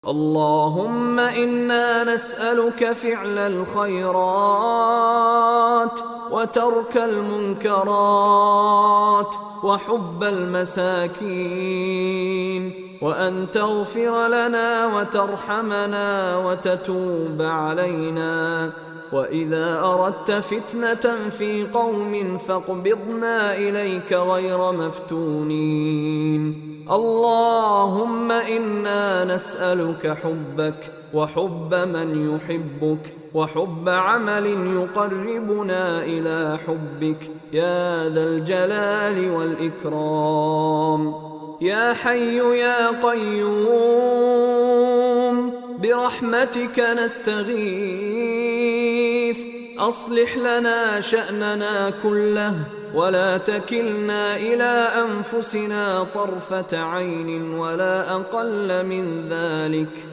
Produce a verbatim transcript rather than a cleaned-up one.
اللهم إنا نسألك فعل الخيرات وترك المنكرات وحب المساكين، وأن تغفر لنا وترحمنا وتتوب علينا، وإذا أردت فتنة في قوم فاقبضنا إليك غير مفتونين. اللهم إنا نسألك حبك وحب من يحبك وحب عمل يقربنا إلى حبك يا ذا الجلال والإكرام. يا حي يا قيوم برحمتك نستغيث، أصلح لنا شأننا كله ولا تكلنا إلى أنفسنا طرفة عين ولا أقل من ذلك.